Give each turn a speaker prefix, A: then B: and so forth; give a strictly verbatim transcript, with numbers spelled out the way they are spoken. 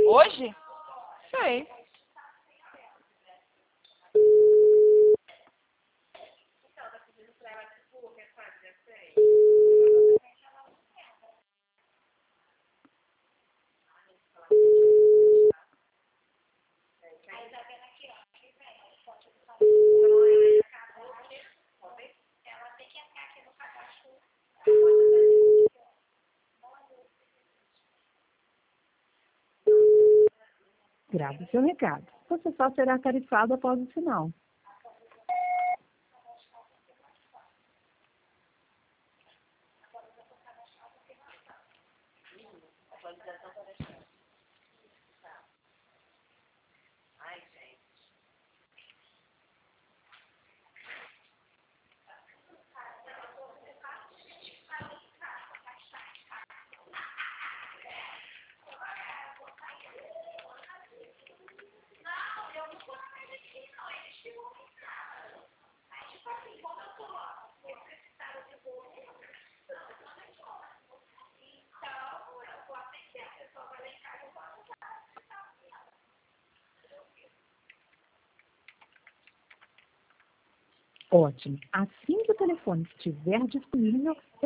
A: Hoje? Sei.
B: Grave seu recado. Você só será tarifado após o sinal. Ótimo. Assim que o telefone estiver disponível,